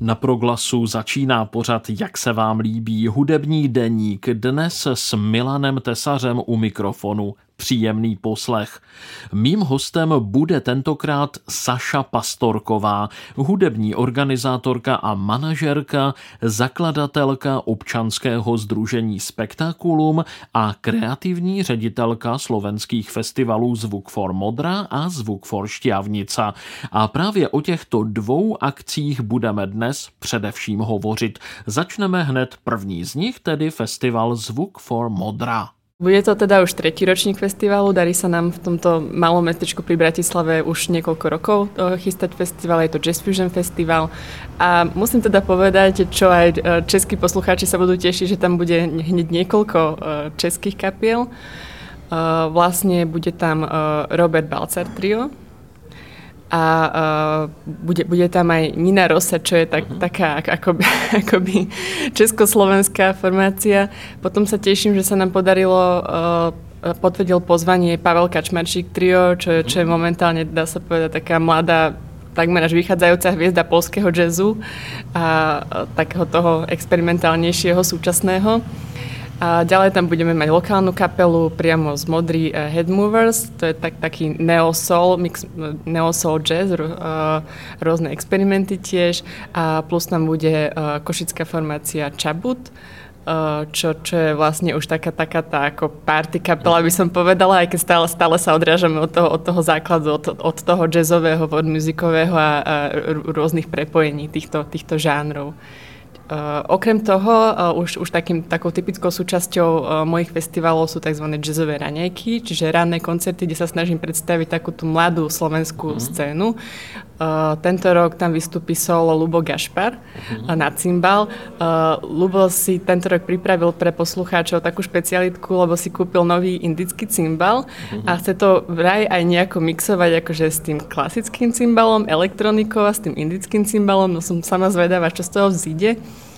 Na Proglasu začíná pořad Jak se vám líbí, hudební deník, dnes s Milanem Tesařem u mikrofonu. Příjemný poslech. Mým hostem bude tentokrát Saša Pastorková, hudební organizátorka a manažerka, zakladatelka občanského sdružení Spektakulum a kreativní ředitelka slovenských festivalů Zvuk for Modra a Zvuk for Štiavnica. A právě o těchto dvou akcích budeme dnes především hovořit. Začneme hned první z nich, tedy festival Zvuk for Modra. Bude to teda už tretí ročník festivalu, darí sa nám v tomto malom mestečku pri Bratislave už niekoľko rokov chystať festival, je to Jazz Fusion Festival a musím teda povedať, čo aj českí poslucháči sa budú tešiť, že tam bude hneď niekoľko českých kapiel. Vlastne bude tam Robert Balcar Trio a bude tam aj Nina Rosa, čo je taká akoby československá formácia. Potom sa teším, že sa nám podarilo potvrdil pozvanie Pavel Kačmarčík Trio, čo je momentálne, dá sa povedať, taká mladá, takmer až vychádzajúca hviezda poľského jazzu a takého toho experimentálnejšieho súčasného. A ďalej tam budeme mať lokálnu kapelu priamo z Modry Headmovers, to je taký neo-soul, mix neo-soul jazz, rôzne experimenty tiež a plus tam bude košická formácia Čabut, čo je vlastne už taká tá ako party kapela, by som povedala, aj keď stále sa odrážame od toho základu, od toho jazzového, od musicového a rôznych prepojení týchto žánrov. Okrem toho, už takou typickou súčasťou mojich festivalov sú tzv. Jazzové raňajky, čiže ranné koncerty, kde sa snažím predstaviť takú tú mladú slovenskú scénu. Tento rok tam vystúpi solo Ľubo Gašpar na cimbal. Ľubo si tento rok pripravil pre poslucháčov takú špecialitku, lebo si kúpil nový indický cimbal a chce to vraj aj nejako mixovať akože s tým klasickým cimbalom, elektronikou a s tým indickým cimbalom. No som sama zvedavá, čo z toho vzíde.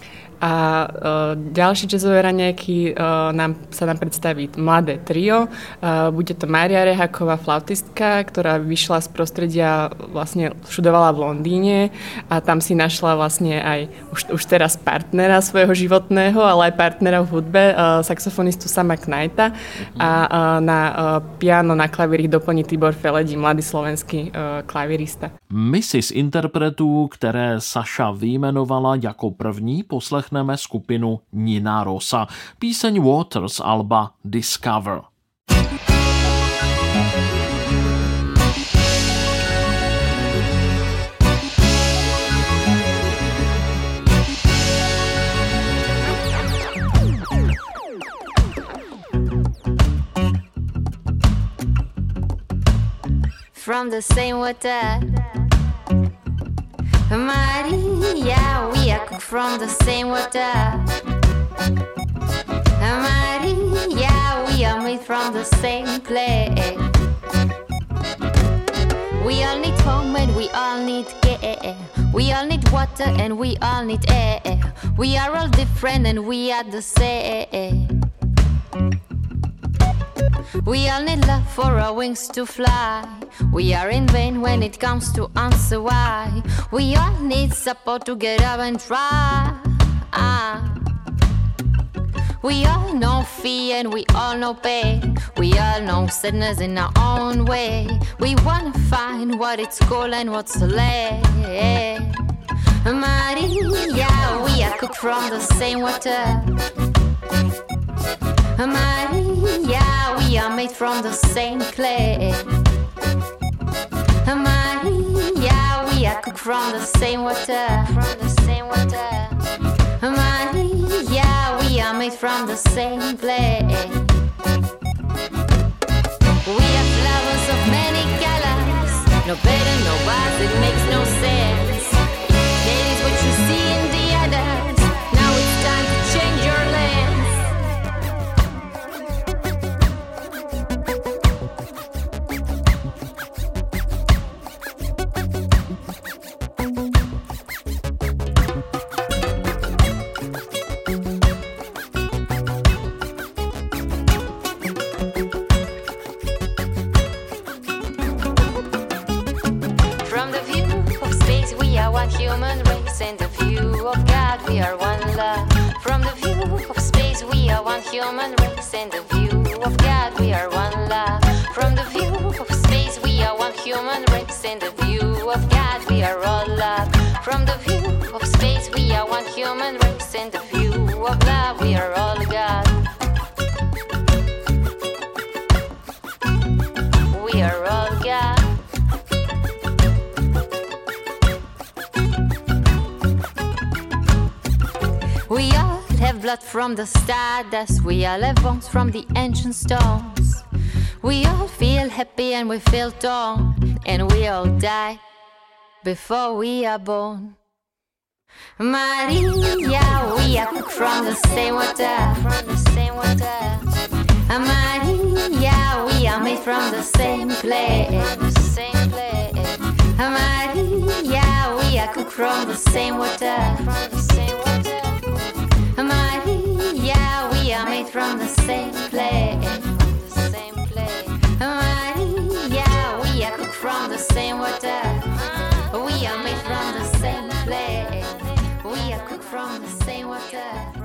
A ďalšie jazzové raňajky sa nám predstaví mladé trio. Bude to Mária Reháková, flautistka, ktorá vyšla z prostredia, vlastne študovala v Londýne a tam si našla vlastne aj už teraz partnera svojho životného, ale aj partnera v hudbe, saxofonistu Sama Knighta a na piano, na klavír ich doplní Tibor Feledi, mladý slovenský klavírista. My si z interpretů, které Saša vyjmenovala jako první, poslechneme skupinu Nina Rosa. Píseň Waters alba Discover. From the same water, Maria, we are cooked from the same water. Maria, we are made from the same clay. We all need home and we all need care. We all need water and we all need air. We are all different and we are the same. We all need love for our wings to fly. We are in vain when it comes to answer why. We all need support to get up and try. We all know fear and we all know pain. We all know sadness in our own way. We wanna find what it's called and what's the lay. Maria, we are cooked from the same water. Maria, we are made from the same clay. Maria, we are cooked from the same water. From the same water. Maria, we are made from the same clay. We are flowers of many colors. No better, no worse, it makes no sense. That is what you see in the others. Now it's time to change your lens. Human race and the view of God, we are one love. From the view of space, we are one human race. In the view of God, we are one love. From the view of space, we are one human race. In the view of God, we are all love. From the view of space, we are one human race. In the view of love, we are all God. We are all God. We all have blood from the stardust. We all have bones from the ancient stones. We all feel happy and we feel torn. And we all die before we are born. Maria, we are cooked from the same water. Maria, we are made from the same place. Maria, we are cooked from the same water. Maria, we are made from the same place. Maria, we are cooked from the same water. We are made from the same place. We are cooked from the same water.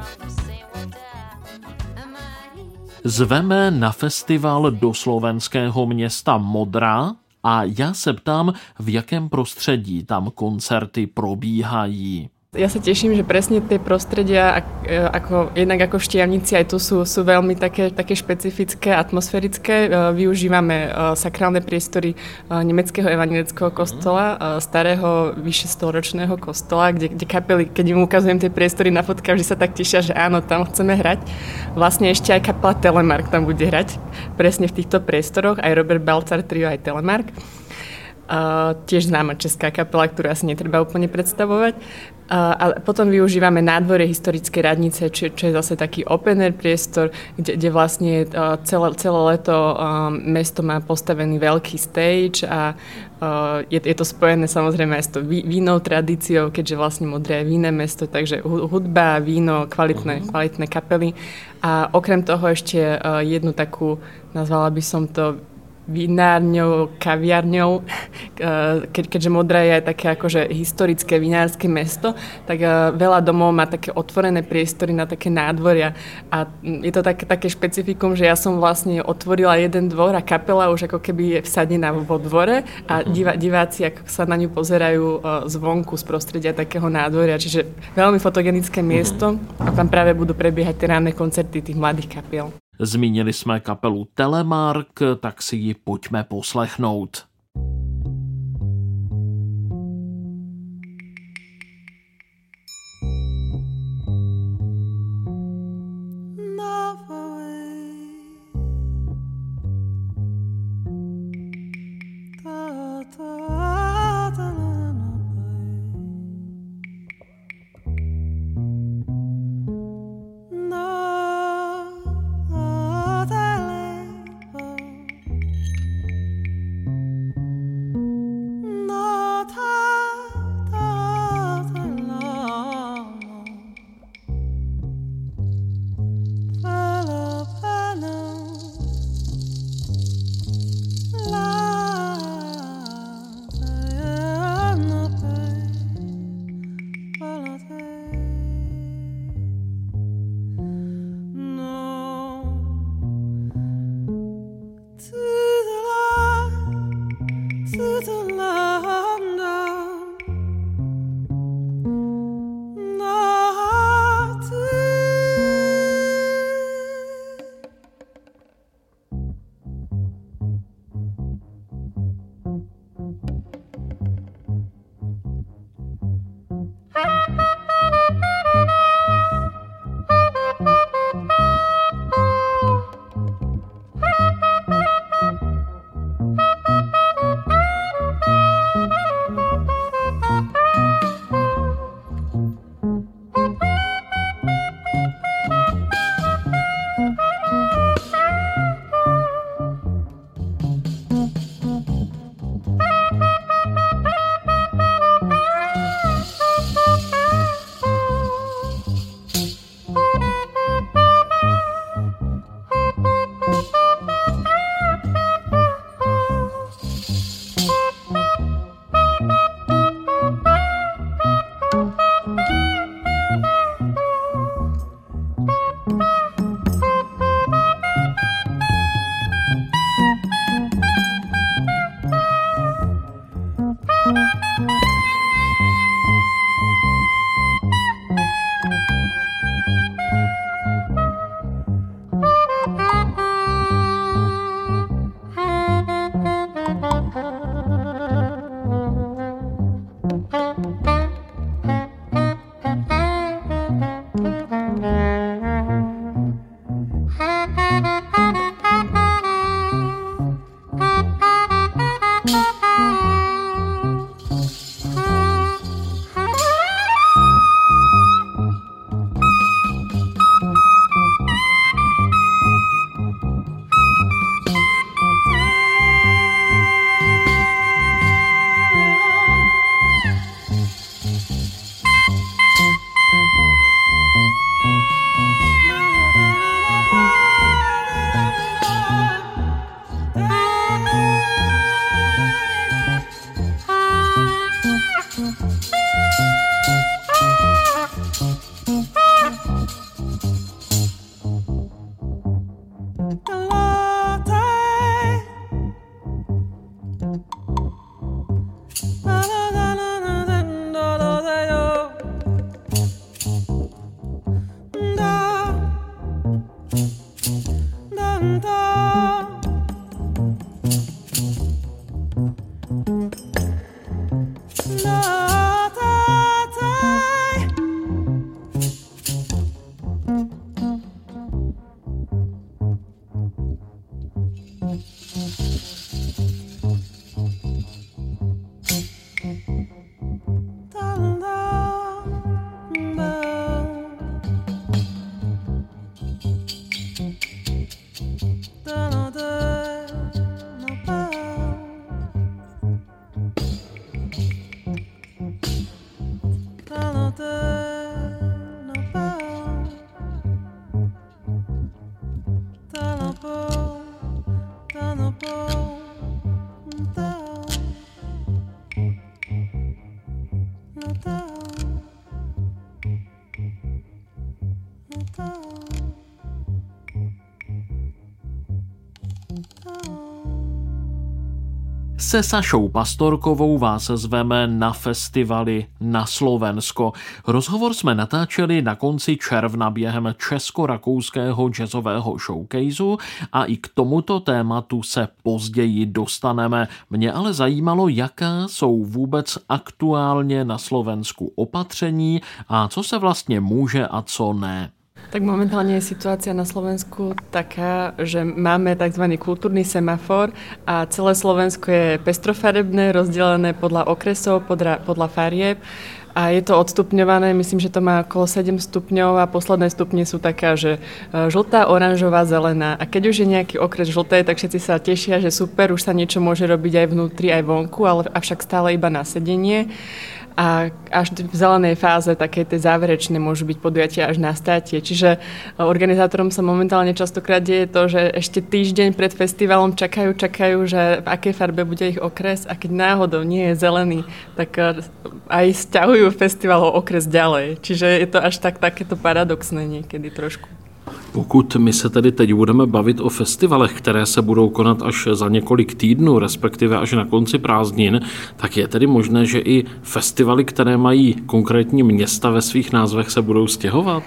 Zveme na festival do slovenského města Modra a já se ptám, v jakém prostředí tam koncerty probíhají. Ja sa teším, že presne tie prostredia, jednak ako v Štiavnici, aj tu sú veľmi také špecifické, atmosférické. Využívame sakrálne priestory nemeckého evangelického kostola, starého vyše 100-ročného kostola, kde kapely, keď im ukazujem tie priestory na fotkách, že sa tak tešia, že áno, tam chceme hrať. Vlastne ešte aj kapela Telemark tam bude hrať, presne v týchto priestoroch, aj Robert Balcar Trio, aj Telemark. Tiež známa česká kapela, ktorú asi netreba úplne predstavovať. A potom využívame nádvorie historickej radnice, čo je zase taký open air priestor, kde vlastne celé leto mesto má postavený veľký stage a je to spojené samozrejme aj s tou vínou tradíciou, keďže vlastne Modré je víne mesto, takže hudba, víno, kvalitné kapely. A okrem toho ešte jednu takú, nazvala by som to vinárňou, kaviarňou, keďže Modra je také akože historické vinárske mesto, tak veľa domov má také otvorené priestory na také nádvoria a je to také špecifikum, že ja som vlastne otvorila jeden dvor a kapela už ako keby je vsadená vo dvore a diváci ako sa na ňu pozerajú zvonku z prostredia takého nádvoria, čiže veľmi fotogenické miesto a tam práve budú prebiehať tie ranné koncerty tých mladých kapiel. Zmínili jsme kapelu Telemark, tak si ji pojďme poslechnout. Se Sašou Pastorkovou vás zveme na festivaly na Slovensko. Rozhovor jsme natáčeli na konci června během česko-rakouského jazzového showcaseu a i k tomuto tématu se později dostaneme. Mě ale zajímalo, jaká jsou vůbec aktuálně na Slovensku opatření a co se vlastně může a co ne. Tak momentálne je situácia na Slovensku taká, že máme tzv. Kultúrny semafor a celé Slovensko je pestrofarebné, rozdelené podľa okresov, podľa farieb. A je to odstupňované, myslím, že to má okolo 7 stupňov a posledné stupne sú taká, že žltá, oranžová, zelená. A keď už je nejaký okres žlté, tak všetci sa tešia, že super, už sa niečo môže robiť aj vnútri, aj vonku, ale avšak stále iba na sedenie. A až v zelenej fáze také tie záverečné môžu byť podujatia až na státie. Čiže organizátorom sa momentálne častokrát deje to, že ešte týždeň pred festivalom čakajú, že v akej farbe bude ich okres a keď náhodou nie je zelený, tak aj sťahujú festival o okres ďalej. Čiže je to až takéto paradoxné niekedy trošku. Pokud my se tedy teď budeme bavit o festivalech, které se budou konat až za několik týdnů, respektive až na konci prázdnin, tak je tedy možné, že i festivaly, které mají konkrétní města ve svých názvech, se budou stěhovat?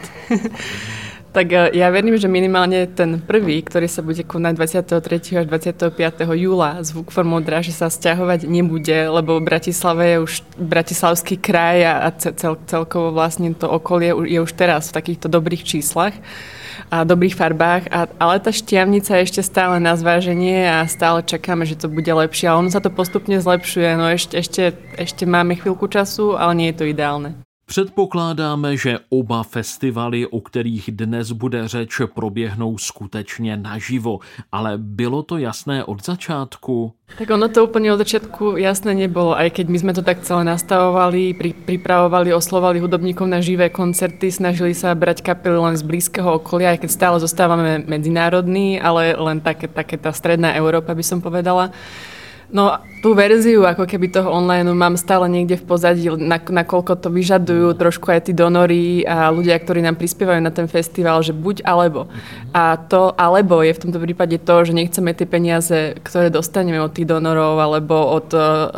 Tak ja verím, že minimálne ten prvý, ktorý sa bude konať 23. až 25. júla Zvuk for Modra, že sa sťahovať nebude, lebo v Bratislave je už bratislavský kraj a celkovo vlastne to okolie je už teraz v takýchto dobrých číslach a dobrých farbách, ale tá Štiavnica je ešte stále na zváženie a stále čakáme, že to bude lepšie. Ale ono sa to postupne zlepšuje, no ešte máme chvíľku času, ale nie je to ideálne. Předpokládáme, že oba festivaly, o kterých dnes bude řeč, proběhnou skutečně naživo, ale bylo to jasné od začátku? Tak ono to úplne od začiatku jasné nebolo, aj keď my sme to tak celé nastavovali, pripravovali, oslovali hudobníkov na živé koncerty, snažili sa brať kapely len z blízkeho okolia, aj keď stále zostávame medzinárodní, ale len také tá stredná Európa by som povedala. No tú verziu ako keby toho online mám stále niekde v pozadí, nakoľko to vyžadujú trošku aj tí donorí a ľudia, ktorí nám prispievajú na ten festival, že buď alebo. A to alebo je v tomto prípade to, že nechceme tie peniaze, ktoré dostaneme od tých donorov alebo od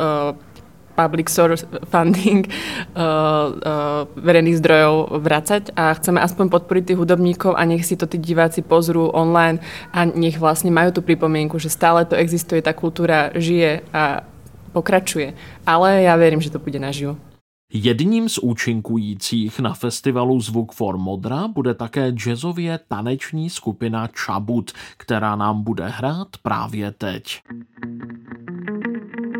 public source funding verejných zdrojov vracať a chceme aspoň podporiť tých hudobníkov a nech si to tí diváci pozrú online a nech vlastne majú tú pripomienku, že stále to existuje, tá kultúra žije a pokračuje. Ale ja verím, že to bude naživo. Jedním z účinkujících na festivalu Zvuk for Modra bude také jazzově taneční skupina Čabut, která nám bude hrát právě teď.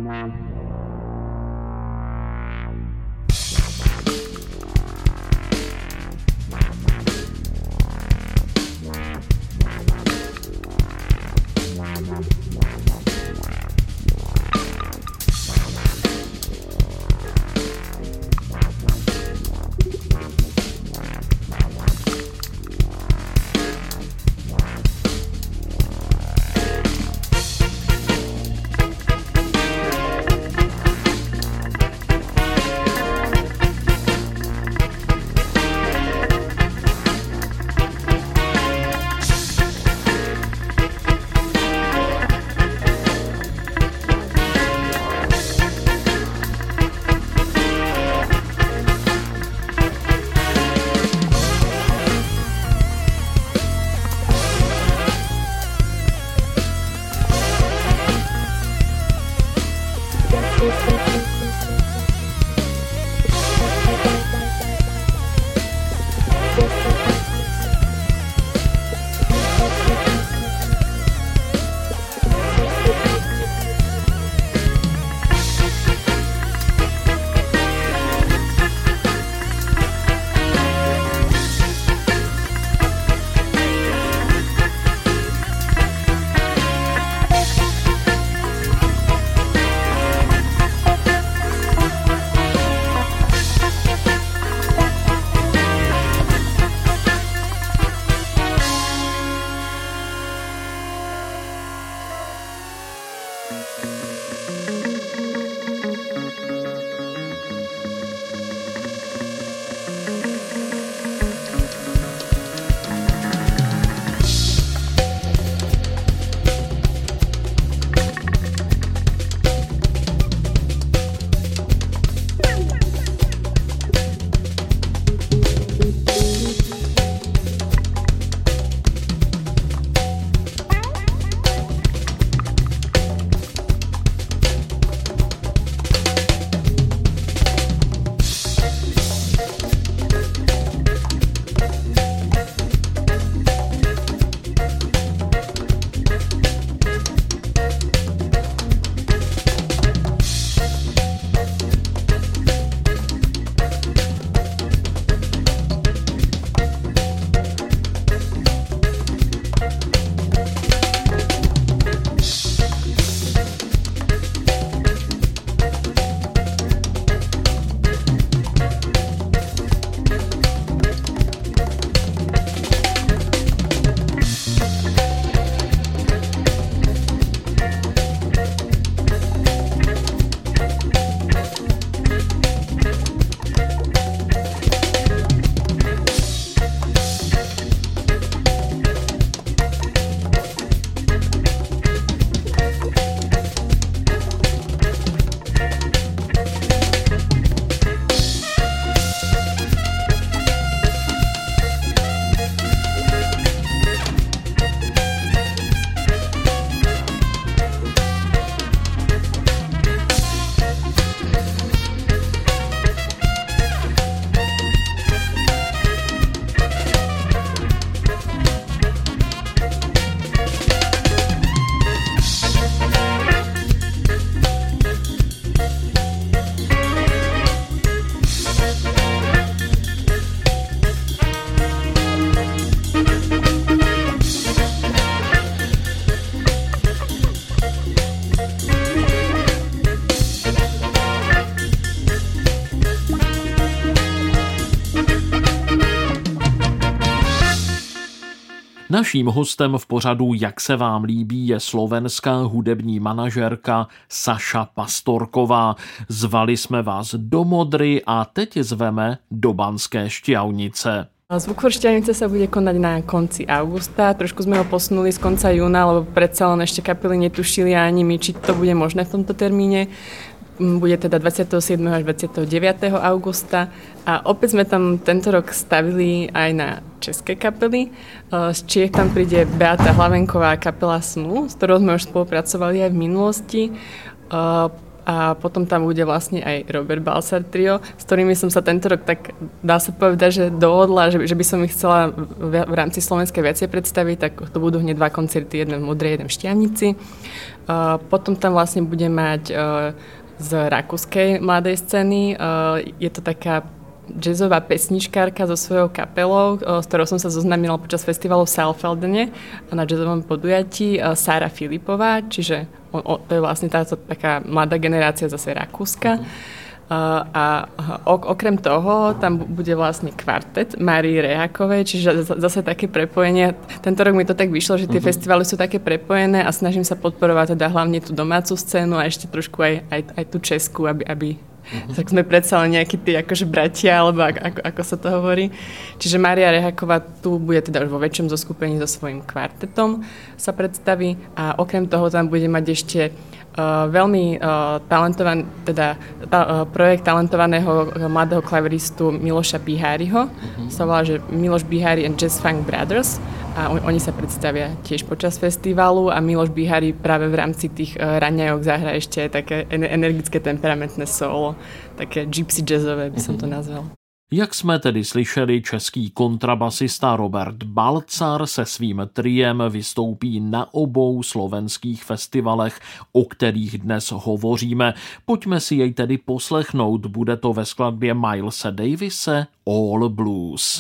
Naším hostem v pořadu Jak se vám líbí je slovenská hudební manažerka Saša Pastorková. Zvali jsme vás do Modry a teď zveme do Banské Štiavnice. Zvukfor Štiavnice sa bude konať na konci augusta. Trošku sme ho posunuli z konca júna, lebo predsa len ešte kapely netušili ani my, či to bude možné v tomto termíne. Bude teda 27. až 29. augusta a opäť sme tam tento rok stavili aj na české kapely. Z Čiech tam príde Beata Hlavenková, kapela Snu, s ktorou sme už spolupracovali aj v minulosti. a potom tam bude vlastne aj Robert Balsar Trio, s ktorými som sa tento rok tak dá sa povedať, že dohodla, že by som ich chcela v rámci Slovenska viacej predstaviť, tak to budú hneď 2 koncerty, jeden v Modrej, jeden v Štiavnici. Potom tam vlastne bude mať z rakúskej mladej scény, je to taká jazzová pesničkárka so svojou kapelou, s ktorou som sa zoznámila počas festivalu v Saalfeldene na jazzovom podujatí, Sára Filipová, čiže to je vlastne táto taká mladá generácia zase rakúska. A okrem toho tam bude vlastne kvartet Márii Rehákovej, čiže zase také prepojenie. Tento rok mi to tak vyšlo, že tie festivaly sú také prepojené a snažím sa podporovať teda hlavne tú domácu scénu a ešte trošku aj tú českú, aby tak sme predsa len nejakí tí akože bratia, alebo ako sa to hovorí. Čiže Mária Reháková tu bude teda už vo väčšom zoskupení so svojím kvartetom sa predstaví a okrem toho tam bude mať ešte veľmi talentovaný, teda projekt talentovaného mladého klaveristu Miloša Biháriho. Sa volá, že Miloš Bihári and Jazz Funk Brothers a oni sa predstavia tiež počas festivalu a Miloš Bihári práve v rámci tých raňajok zahra ešte aj také energické temperamentné solo, také gypsy jazzové by som to nazval. Jak jsme tedy slyšeli, český kontrabasista Robert Balcar se svým triem vystoupí na obou slovenských festivalech, o kterých dnes hovoříme. Pojďme si jej tedy poslechnout, bude to ve skladbě Milese Davise All Blues.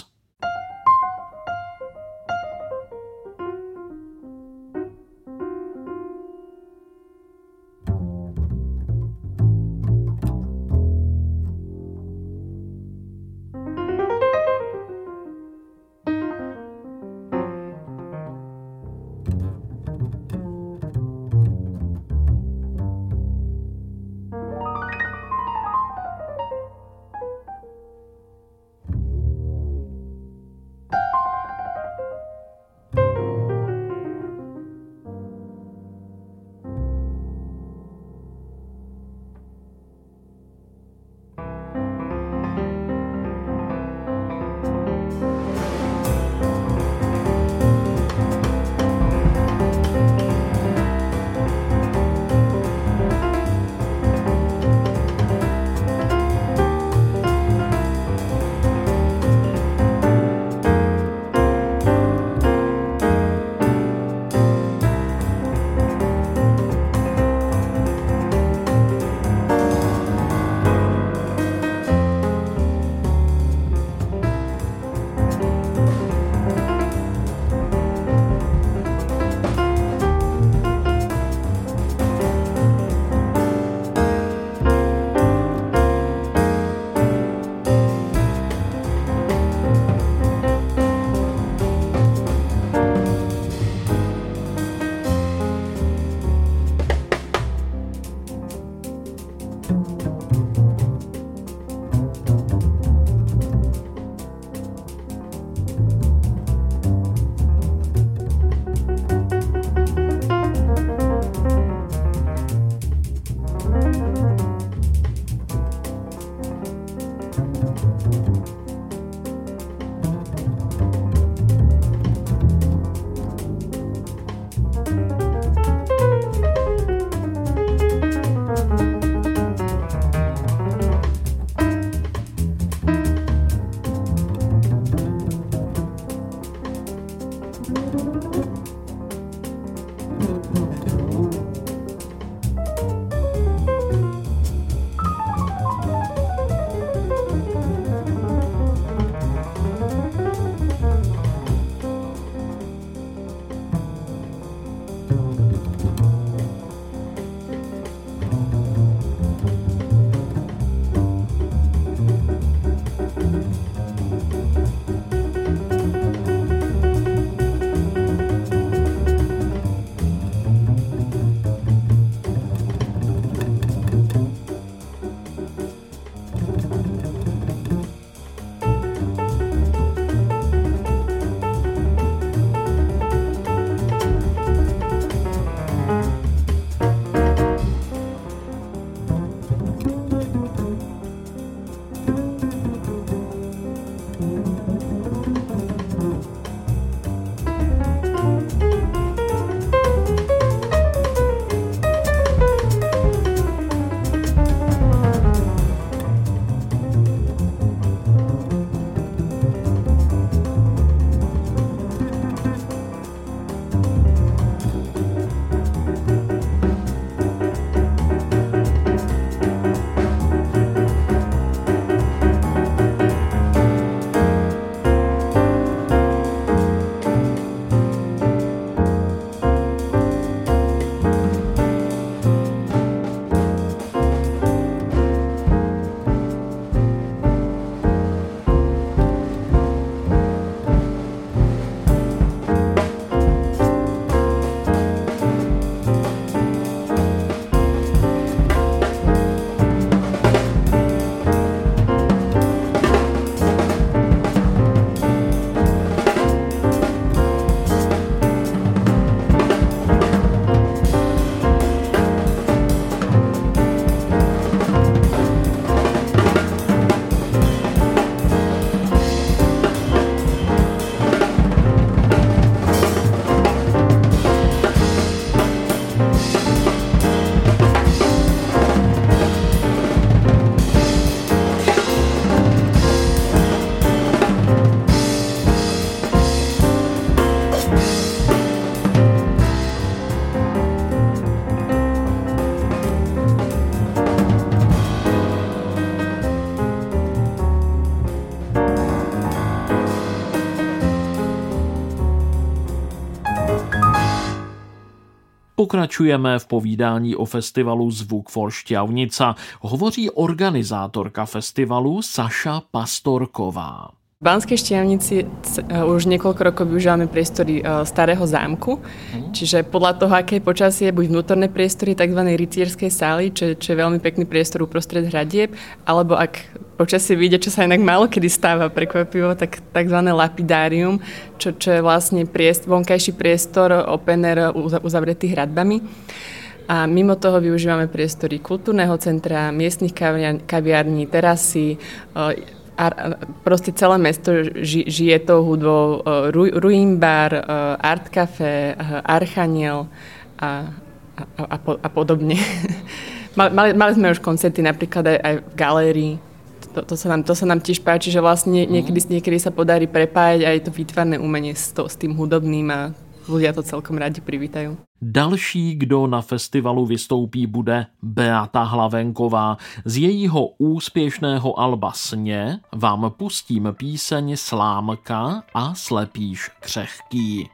Pokračujeme v povídání o festivalu Zvuk for Šťavnica. Hovoří organizátorka festivalu Saša Pastorková. V Banskej Štiavnici už niekoľko rokov využívame priestory starého zámku, čiže podľa toho, aké počasie, buď vnútorné priestory tzv. Rytierskej sály, čo je veľmi pekný priestor uprostred hradieb, alebo ak počasie vyjde, čo sa inak málo kedy stáva prekvapivo, tak tzv. Lapidárium, čo je vlastne vonkajší priestor open air uzavretý hradbami. A mimo toho využívame priestory kultúrneho centra, miestnych kaviarní, terasy, proste celé mesto žije tou hudbou, Ruin Bar, Art Café, Archaniel a podobne. Mali sme už koncerty napríklad aj v galérii. To sa nám tiež páči, že vlastne niekedy sa podarí prepájať aj to výtvarné umenie s tým hudobným a ľudia to celkom rádi privítajú. Další, kdo na festivalu vystoupí, bude Beata Hlavenková. Z jejího úspěšného alba Sně vám pustím píseň Slámka a slepíš křehký.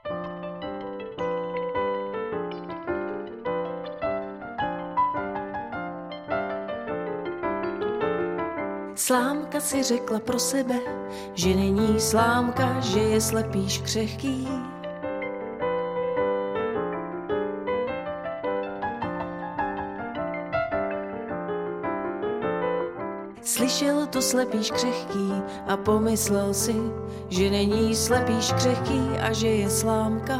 Slámka si řekla pro sebe, že není slámka, že je slepíš křehký. Slyšel to slepíš křehký a pomyslel si, že není slepíš křehký a že je slámka.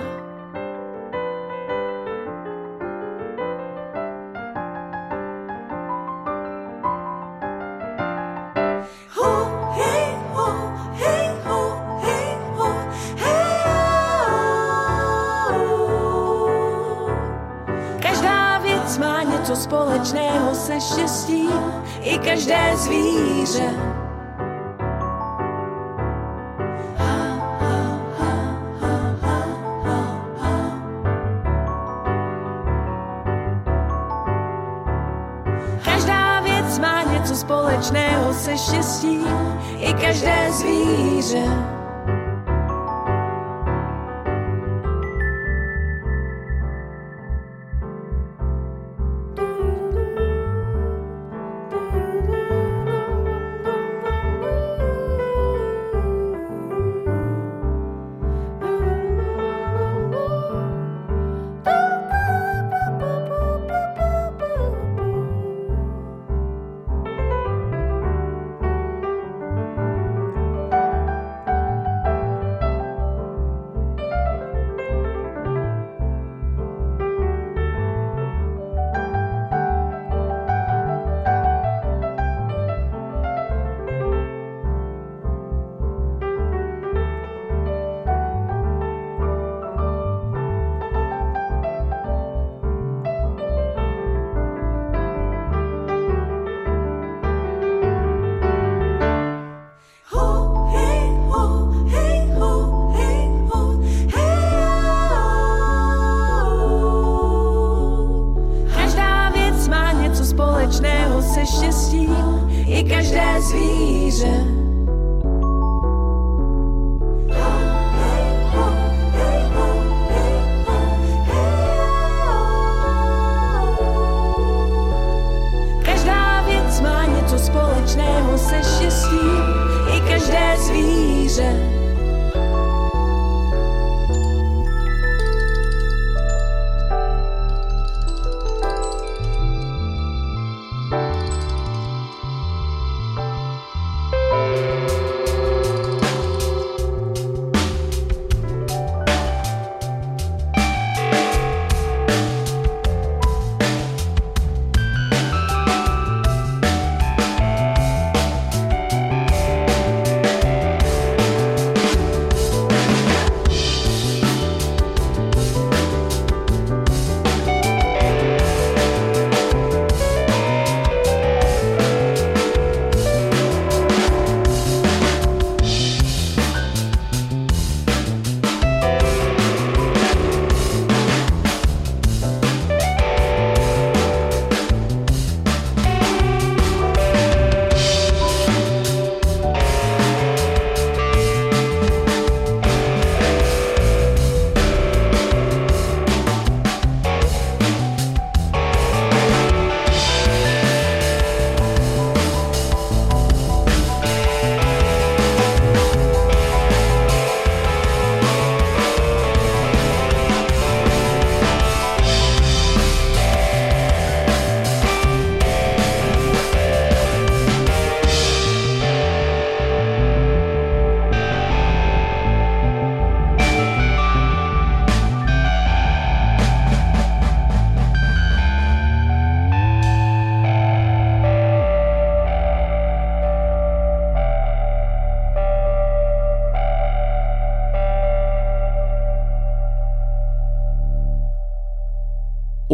Každá věc má něco společného se štěstím, i každé zvíře. Každá věc má něco společného se štěstím, i každé zvíře. společného se štěstím i každé zvíře. Každá věc má něco společného se štěstím i každé zvíře.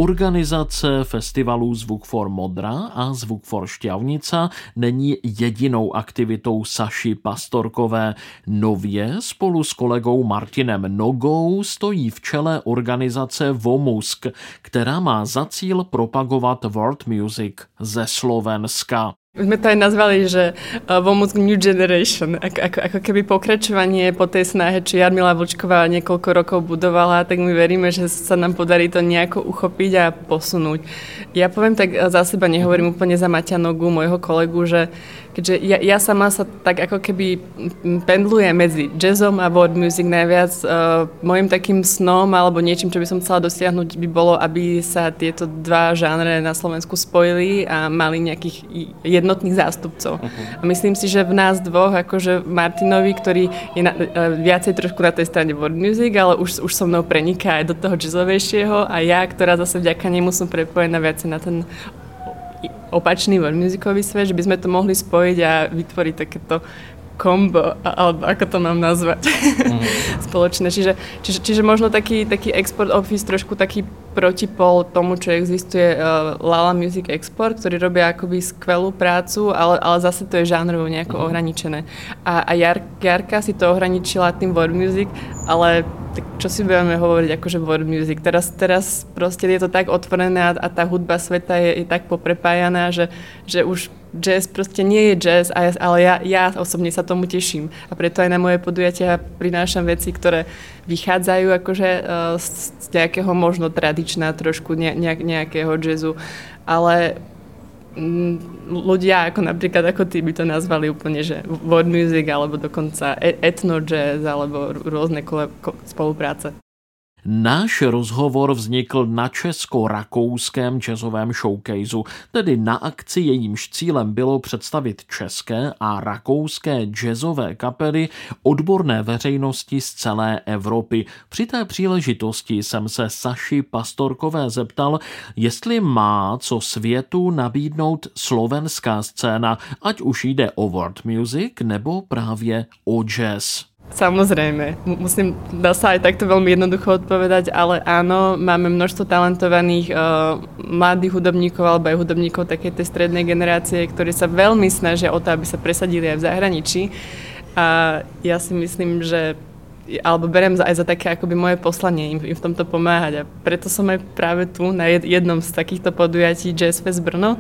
Organizace festivalu Zvuk for Modra a Zvuk for Šťavnica není jedinou aktivitou Saši Pastorkové. Nově spolu s kolegou Martinem Nogou stojí v čele organizace Vomusk, která má za cíl propagovat world music ze Slovenska. My to aj nazvali, že Vomusk New Generation, ako keby pokračovanie po tej snahe, čo Jarmila Vlčková niekoľko rokov budovala, tak my veríme, že sa nám podarí to nejako uchopiť a posunúť. Ja poviem tak za seba, nehovorím úplne za Maťa Nogu, môjho kolegu, že keďže ja sama sa tak ako keby pendlujem medzi jazzom a world music najviac, môjim takým snom alebo niečím, čo by som chcela dosiahnuť, by bolo, aby sa tieto dva žánre na Slovensku spojili a mali nejakých jednotných zástupcov. A myslím si, že v nás dvoch, akože Martinovi, ktorý je viacej trošku na tej strane world music, ale už so mnou preniká aj do toho jazzovejšieho, a ja, ktorá zase vďaka nemu som prepojená viacej na ten opačný world musicový svet, že by sme to mohli spojiť a vytvoriť takéto kombo, alebo ako to mám nazvať, spoločné. Čiže možno taký export office, trošku taký protipol tomu, čo existuje Lala Music Export, ktorí robia akoby skvelú prácu, ale zase to je žánrovo nejako ohraničené. A Jarka si to ohraničila tým world music, ale tak čo si budeme hovoriť akože world music. Teraz proste je to tak otvorené a tá hudba sveta je tak poprepájaná, že už jazz proste nie je jazz, ale ja osobne sa tomu teším. A preto aj na moje podujatia prinášam veci, ktoré vychádzajú akože z nejakého možno tradičná trošku nejakého jazzu, ale ľudia ako napríklad ako ty by to nazvali úplne, že world music alebo dokonca etno jazz alebo rôzne spolupráce. Náš rozhovor vznikl na česko-rakouském jazzovém showcaseu, tedy na akci, jejímž cílem bylo představit české a rakouské jazzové kapely odborné veřejnosti z celé Evropy. Při té příležitosti jsem se Saši Pastorkové zeptal, jestli má co světu nabídnout slovenská scéna, ať už jde o world music nebo právě o jazz. Samozrejme, dá sa aj takto veľmi jednoducho odpovedať, ale áno, máme množstvo talentovaných mladých hudobníkov alebo aj hudobníkov takej tej strednej generácie, ktorí sa veľmi snažia o to, aby sa presadili aj v zahraničí. A ja si myslím, že alebo beriem aj za také akoby moje poslanie im v tomto pomáhať. A preto som aj práve tu na jednom z takýchto podujatí Jazz Fest Brno,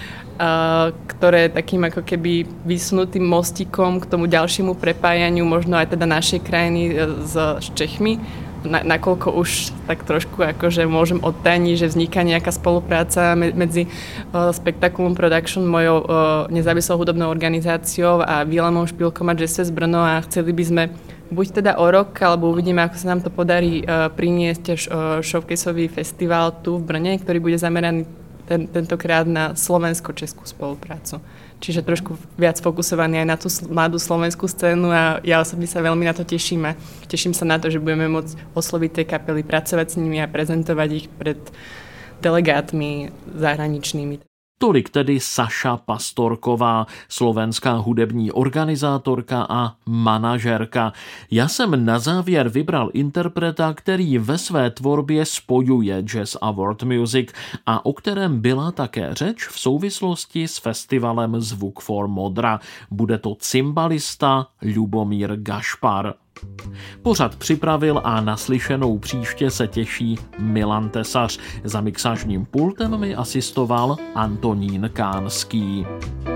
ktoré takým ako keby vysunutým mostíkom k tomu ďalšiemu prepájaniu možno aj teda našej krajiny s Čechmi, nakoľko už tak trošku akože môžem odtajniť, že vzniká nejaká spolupráca medzi Spectaculum Production, mojou nezávislou hudobnou organizáciou, a Vilemom Špilkom a Jazz Fest Brno, a chceli by sme buď teda o rok, alebo uvidíme, ako sa nám to podarí priniesť showcaseový festival tu v Brne, ktorý bude zameraný tentokrát na slovensko-českú spoluprácu. Čiže trošku viac fokusovaný aj na tú mladú slovenskú scénu, a ja osobne sa veľmi na to teším a teším sa na to, že budeme môcť osloviť tie kapely, pracovať s nimi a prezentovať ich pred delegátmi zahraničnými. Tolik tedy Saša Pastorková, slovenská hudební organizátorka a manažerka. Já jsem na závěr vybral interpreta, který ve své tvorbě spojuje jazz a world music a o kterém byla také řeč v souvislosti s festivalem Zvuk for Modra. Bude to cymbalista Ľubomír Gašpar. Pořad připravil a naslyšenou příště se těší Milan Tesař. Za mixážním pultem mi asistoval Antonín Kánský.